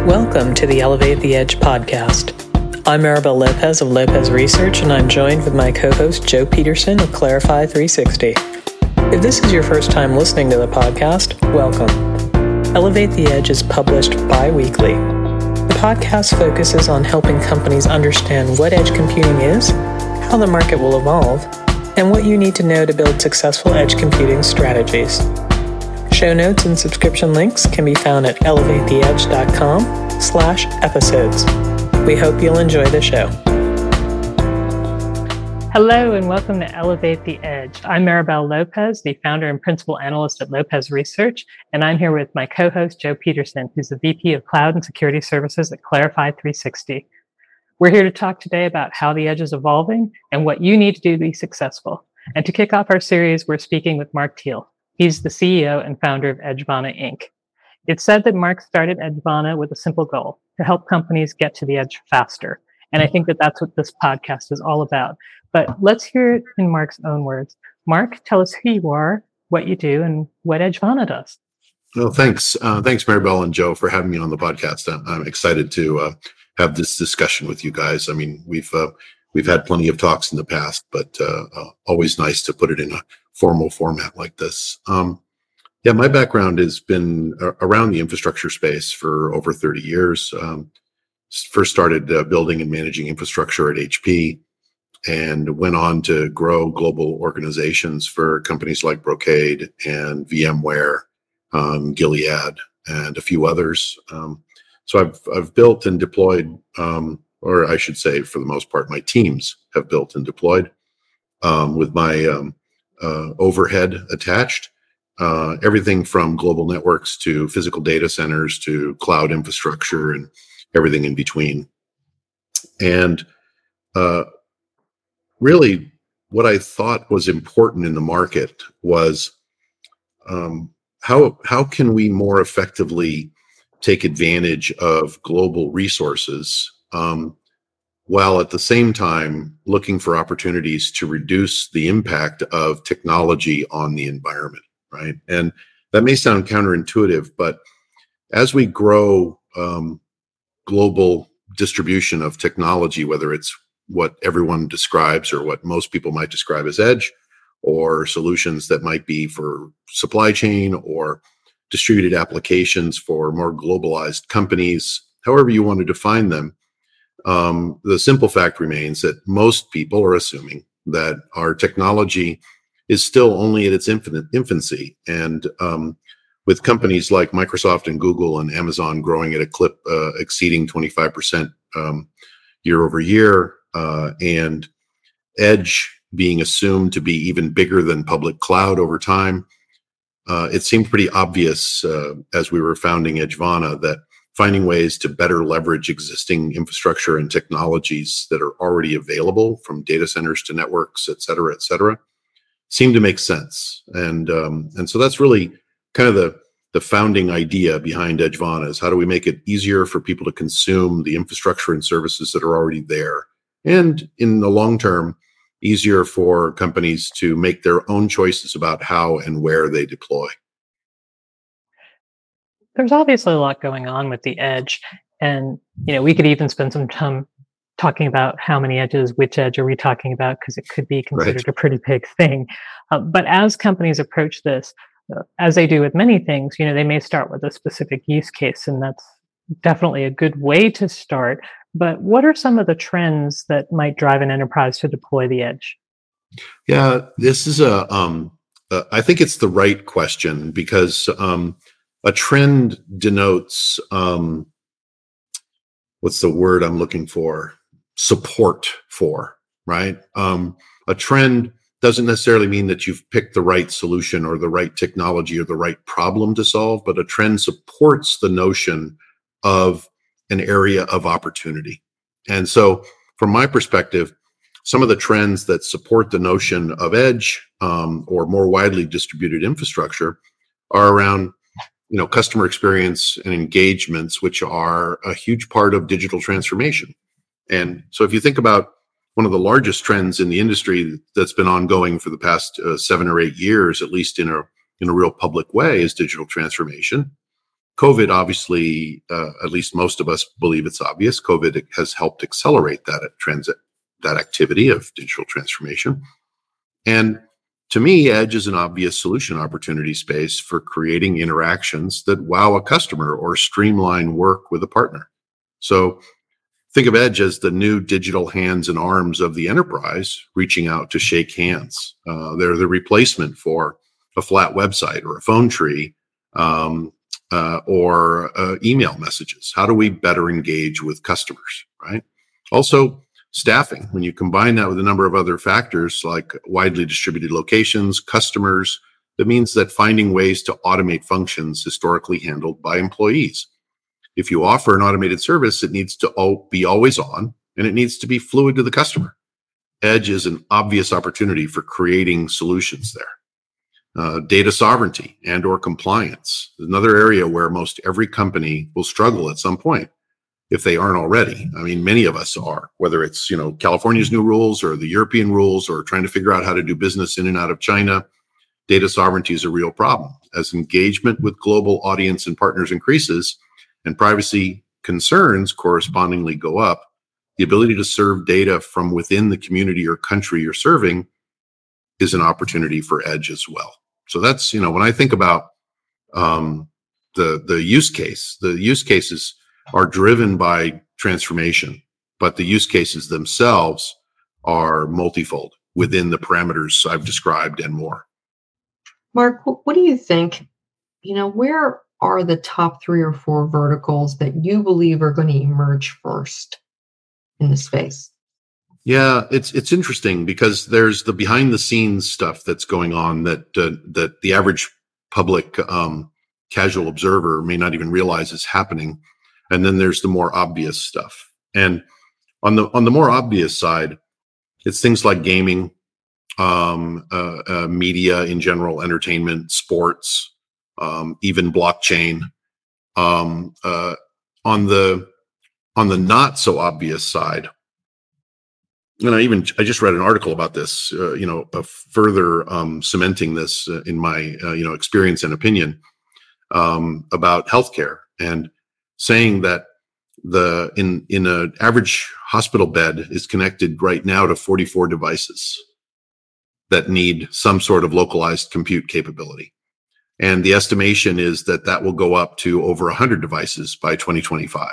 Welcome to the Elevate the Edge podcast. I'm Maribel Lopez of Lopez Research, and I'm joined with my co-host Joe Peterson of Clarify 360. If this is your first time listening to the podcast, welcome. Elevate the Edge is published bi-weekly. The podcast focuses on helping companies understand what edge computing is, how the market will evolve, and what you need to know to build successful edge computing strategies. Show notes and subscription links can be found at elevatetheedge.com/episodes. We hope you'll enjoy the show. Hello and welcome to Elevate the Edge. I'm Maribel Lopez, the founder and principal analyst at Lopez Research, and I'm here with my co-host Joe Peterson, who's the VP of Cloud and Security Services at Clarify 360. We're here to talk today about how the edge is evolving and what you need to do to be successful. And to kick off our series, we're speaking with Mark Thiel. He's the CEO and founder of Edgevana, Inc. It's said that Mark started Edgevana with a simple goal, to help companies get to the edge faster. And I think that that's what this podcast is all about. But let's hear it in Mark's own words. Mark, tell us who you are, what you do, and what Edgevana does. Well, thanks. Thanks, Maribel and Joe, for having me on the podcast. I'm excited to have this discussion with you guys. I mean, we've had plenty of talks in the past, but always nice to put it in a formal format like this. My background has been around the infrastructure space for over 30 years. First started building and managing infrastructure at HP, and went on to grow global organizations for companies like Brocade and VMware, Gilead, and a few others. So I've built and deployed, or I should say, for the most part, my teams have built and deployed with my overhead attached. Everything from global networks to physical data centers to cloud infrastructure and everything in between. And really what I thought was important in the market was how can we more effectively take advantage of global resources while at the same time looking for opportunities to reduce the impact of technology on the environment, right? And that may sound counterintuitive, but as we grow global distribution of technology, whether it's what everyone describes or what most people might describe as edge, or solutions that might be for supply chain or distributed applications for more globalized companies, however you want to define them, the simple fact remains that most people are assuming that our technology is still only at its infancy. And with companies like Microsoft and Google and Amazon growing at a clip exceeding 25% year over year, and edge being assumed to be even bigger than public cloud over time, it seemed pretty obvious as we were founding Edgevana that finding ways to better leverage existing infrastructure and technologies that are already available, from data centers to networks, et cetera, seemed to make sense. And so that's really kind of the founding idea behind Edgevana, is how do we make it easier for people to consume the infrastructure and services that are already there, and in the long term, easier for companies to make their own choices about how and where they deploy. There's obviously a lot going on with the edge, and we could even spend some time talking about how many edges, which edge are we talking about, because it could be considered a pretty big thing. But as companies approach this, as they do with many things, they may start with a specific use case, and that's definitely a good way to start. But what are some of the trends that might drive an enterprise to deploy the edge? Yeah, this is I think it's the right question, because a trend denotes, what's the word I'm looking for? Support for, right? A trend doesn't necessarily mean that you've picked the right solution or the right technology or the right problem to solve, but a trend supports the notion of an area of opportunity. And so from my perspective, some of the trends that support the notion of edge or more widely distributed infrastructure are around customer experience and engagements, which are a huge part of digital transformation. And so if you think about one of the largest trends in the industry that's been ongoing for the past 7 or 8 years, at least in a real public way, is digital transformation. COVID, obviously, at least most of us believe it's obvious. COVID has helped accelerate that activity of digital transformation. And to me, Edge is an obvious solution opportunity space for creating interactions that wow a customer or streamline work with a partner. So think of Edge as the new digital hands and arms of the enterprise reaching out to shake hands. They're the replacement for a flat website or a phone tree, or email messages. How do we better engage with customers, right? Also, staffing. When you combine that with a number of other factors like widely distributed locations, customers, that means that finding ways to automate functions historically handled by employees. If you offer an automated service, it needs to be always on, and it needs to be fluid to the customer. Edge is an obvious opportunity for creating solutions there. Data sovereignty and or compliance, another area where most every company will struggle at some point if they aren't already. I mean, many of us are, whether it's, California's new rules or the European rules or trying to figure out how to do business in and out of China. Data sovereignty is a real problem. As engagement with global audience and partners increases and privacy concerns correspondingly go up, the ability to serve data from within the community or country you're serving is an opportunity for Edge as well. So that's, when I think about the use cases are driven by transformation, but the use cases themselves are multifold within the parameters I've described and more. Mark, what do you think? Where are the top 3 or 4 verticals that you believe are going to emerge first in the space? Yeah, it's interesting because there's the behind the scenes stuff that's going on that the average public casual observer may not even realize is happening, and then there's the more obvious stuff. And on the more obvious side, it's things like gaming, media in general, entertainment, sports, even blockchain. On the not so obvious side. And I just read an article about this, further cementing this in my, experience and opinion about healthcare, and saying that in an average hospital bed is connected right now to 44 devices that need some sort of localized compute capability. And the estimation is that will go up to over 100 devices by 2025.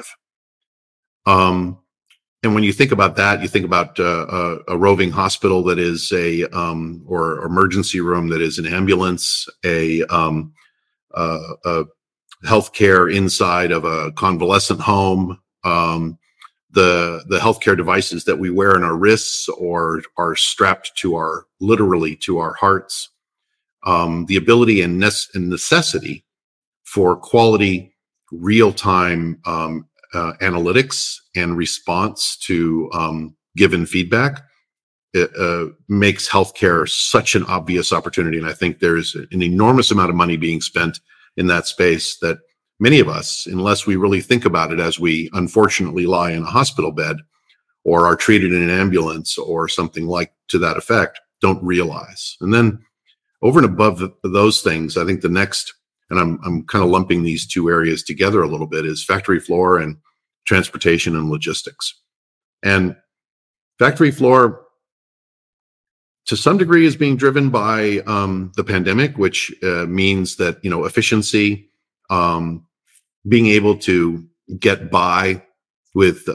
And when you think about that, you think about a roving hospital that is or emergency room that is an ambulance, a healthcare inside of a convalescent home, the healthcare devices that we wear on our wrists or are strapped literally to our hearts, the ability and necessity for quality real-time analytics and response to given feedback. It makes healthcare such an obvious opportunity. And I think there's an enormous amount of money being spent in that space that many of us, unless we really think about it as we unfortunately lie in a hospital bed or are treated in an ambulance or something like to that effect, don't realize. And then over and above those things, I think the next, and I'm kind of lumping these two areas together a little bit, is factory floor and transportation and logistics. And factory floor, to some degree, is being driven by the pandemic, which means that efficiency, being able to get by with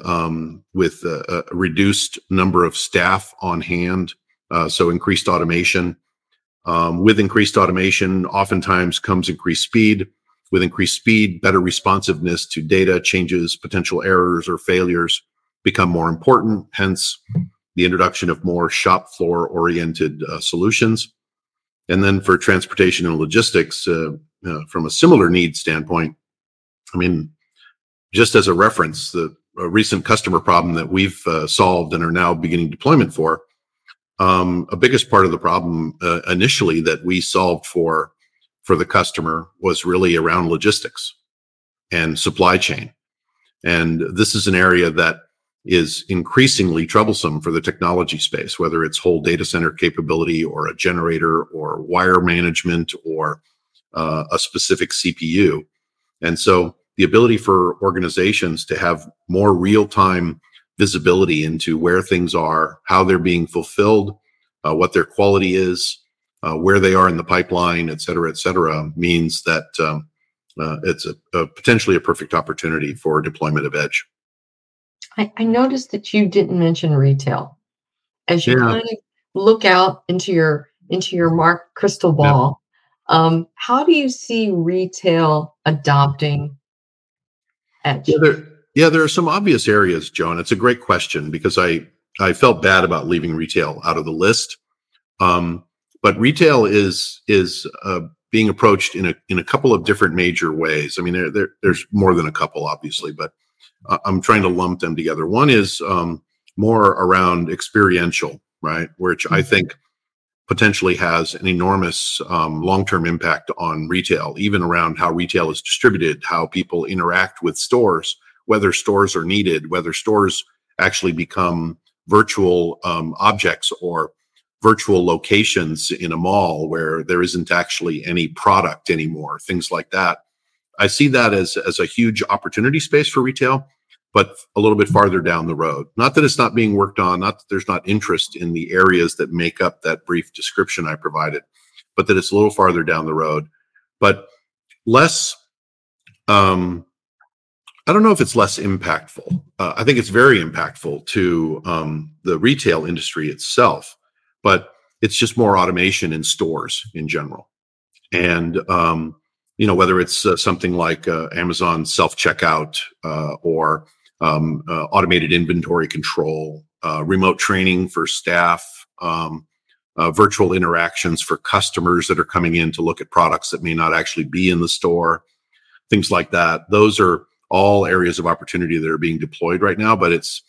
a reduced number of staff on hand, so increased automation. With increased automation, oftentimes comes increased speed. With increased speed, better responsiveness to data changes, potential errors or failures become more important. Hence, the introduction of more shop floor oriented solutions. And then for transportation and logistics, from a similar need standpoint, I mean, just as a reference, a recent customer problem that we've solved and are now beginning deployment for, a biggest part of the problem initially that we solved for the customer was really around logistics and supply chain. And this is an area that is increasingly troublesome for the technology space, whether it's whole data center capability or a generator or wire management or a specific CPU. And so the ability for organizations to have more real-time visibility into where things are, how they're being fulfilled, what their quality is, where they are in the pipeline, et cetera, means that it's potentially a perfect opportunity for deployment of edge. I noticed that you didn't mention retail. As you kind of look out into your Mark crystal ball, how do you see retail adopting edge? There are some obvious areas, Joan. It's a great question because I felt bad about leaving retail out of the list. But retail is being approached in a couple of different major ways. I mean, there's more than a couple, obviously, but I'm trying to lump them together. One is more around experiential, right? Which I think potentially has an enormous long-term impact on retail, even around how retail is distributed, how people interact with stores, whether stores are needed, whether stores actually become virtual objects or virtual locations in a mall where there isn't actually any product anymore, things like that. I see that as a huge opportunity space for retail, but a little bit farther down the road. Not that it's not being worked on, not that there's not interest in the areas that make up that brief description I provided, but that it's a little farther down the road. But less, I don't know if it's less impactful. I think it's very impactful to the retail industry itself, but it's just more automation in stores in general. And whether it's something like Amazon self-checkout or automated inventory control, remote training for staff, virtual interactions for customers that are coming in to look at products that may not actually be in the store, things like that. Those are all areas of opportunity that are being deployed right now. But it's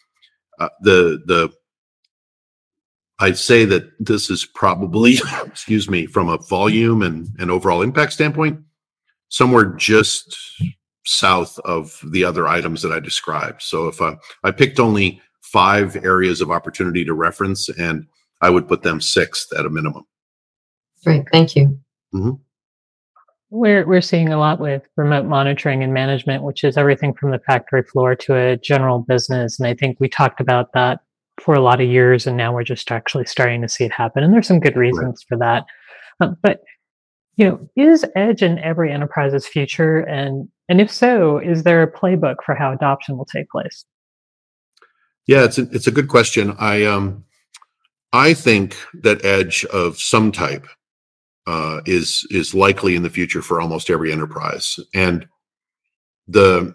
I'd say that this is probably, from a volume and overall impact standpoint, somewhere just south of the other items that I described. So if I picked only 5 areas of opportunity to reference, and I would put them 6th at a minimum. Great, thank you. Mm-hmm. We're seeing a lot with remote monitoring and management, which is everything from the factory floor to a general business. And I think we talked about that for a lot of years, and now we're just actually starting to see it happen. And there's some good reasons for that. But is edge in every enterprise's future? And if so, is there a playbook for how adoption will take place? Yeah, it's a good question. I think that edge of some type is likely in the future for almost every enterprise. And the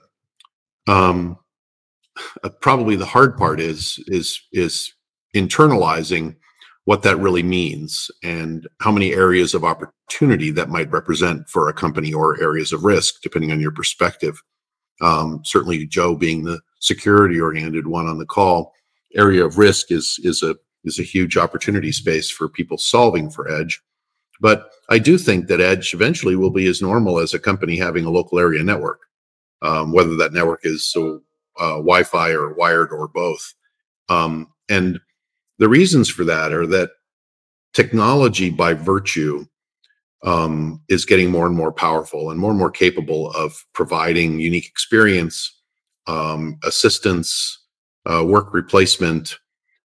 probably the hard part is internalizing what that really means and how many areas of opportunity that might represent for a company or areas of risk, depending on your perspective. Certainly, Joe, being the security-oriented one on the call, area of risk is a huge opportunity space for people solving for edge. But I do think that edge eventually will be as normal as a company having a local area network, whether that network is Wi-Fi or wired or both. And the reasons for that are that technology by virtue is getting more and more powerful and more capable of providing unique experience, assistance, work replacement,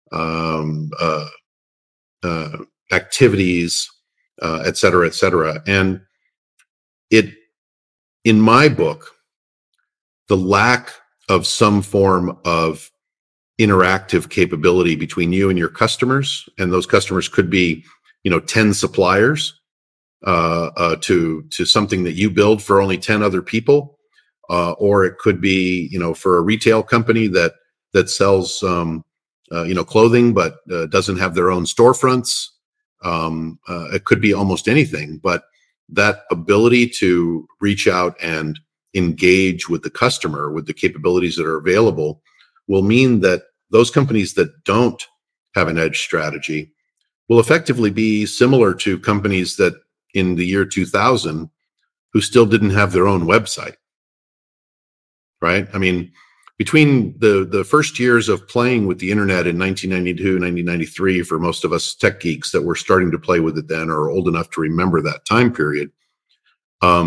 activities, et cetera. And in my book, the lack of some form of interactive capability between you and your customers, and those customers could be, 10 suppliers to something that you build for only 10 other people, or it could be, for a retail company that sells, clothing but doesn't have their own storefronts. It could be almost anything, but that ability to reach out and engage with the customer with the capabilities that are available will mean that those companies that don't have an edge strategy will effectively be similar to companies that in the year 2000 who still didn't have their own website, right? I mean, between the first years of playing with the internet in 1992, 1993, for most of us tech geeks that were starting to play with it then or old enough to remember that time period, and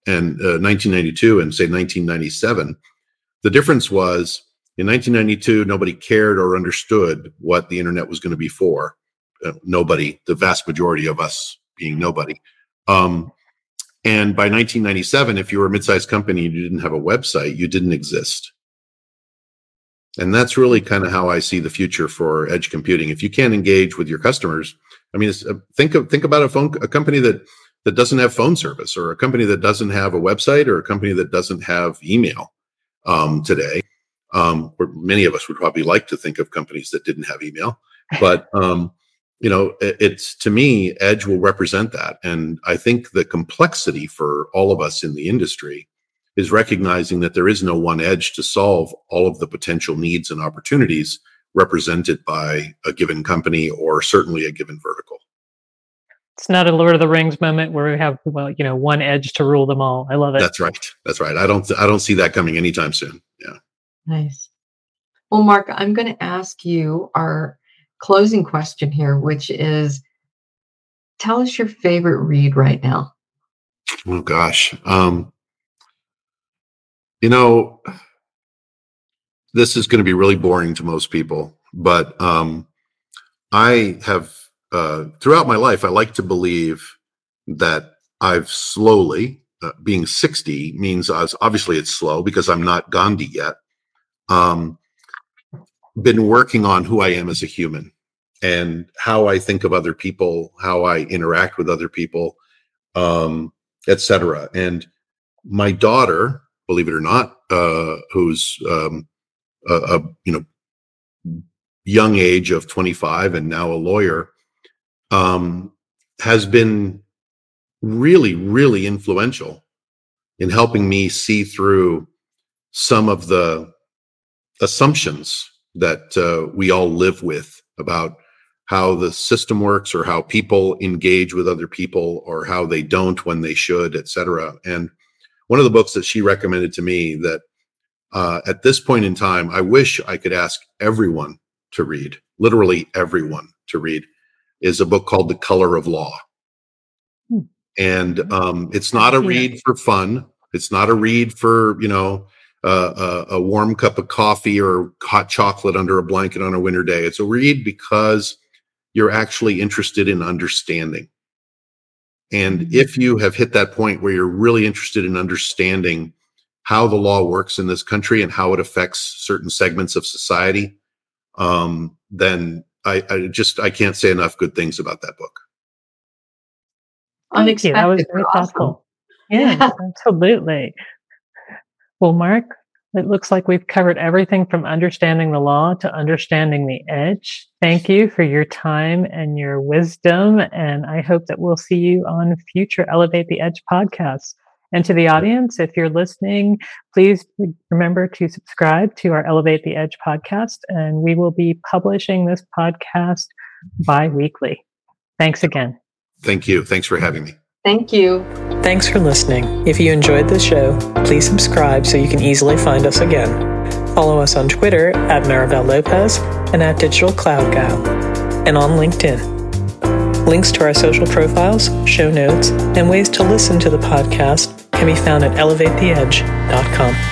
and 1992 and say 1997, the difference was in 1992, nobody cared or understood what the internet was going to be for. Nobody, the vast majority of us being nobody. And by 1997, if you were a mid-sized company and you didn't have a website, you didn't exist. And that's really kind of how I see the future for edge computing. If you can't engage with your customers, I mean, think about a company that doesn't have phone service, or a company that doesn't have a website, or a company that doesn't have email today. Or many of us would probably like to think of companies that didn't have email, but it's, to me, edge will represent that. And I think the complexity for all of us in the industry is recognizing that there is no one edge to solve all of the potential needs and opportunities represented by a given company, or certainly a given vertical. It's not a Lord of the Rings moment where we have, one edge to rule them all. I love it. That's right. I don't see that coming anytime soon. Yeah. Nice. Well, Mark, I'm going to ask you our closing question here, which is, tell us your favorite read right now. Oh gosh. This is going to be really boring to most people, but I have, throughout my life, I like to believe that I've slowly, being 60 means obviously it's slow because I'm not Gandhi yet, been working on who I am as a human and how I think of other people, how I interact with other people, etc. And my daughter, believe it or not, who's a young age of 25 and now a lawyer, has been really, really influential in helping me see through some of the assumptions that we all live with about how the system works, or how people engage with other people, or how they don't when they should, etc. And one of the books that she recommended to me that at this point in time, I wish I could ask everyone to read, literally everyone to read, is a book called The Color of Law. And it's not a read for fun. It's not a read for, a warm cup of coffee or hot chocolate under a blanket on a winter day. It's a read because you're actually interested in understanding. And if you have hit that point where you're really interested in understanding how the law works in this country and how it affects certain segments of society, then I can't say enough good things about that book. Thank you. That was very thoughtful. Yeah, absolutely. Well, Mark, it looks like we've covered everything from understanding the law to understanding the edge. Thank you for your time and your wisdom. And I hope that we'll see you on future Elevate the Edge podcasts. And to the audience, if you're listening, please remember to subscribe to our Elevate the Edge podcast. And we will be publishing this podcast bi-weekly. Thanks again. Thank you. Thanks for having me. Thank you. Thanks for listening. If you enjoyed the show, please subscribe so you can easily find us again. Follow us on Twitter at Maribel Lopez and at Digital Cloud Gal, and on LinkedIn. Links to our social profiles, show notes, and ways to listen to the podcast can be found at elevatetheedge.com.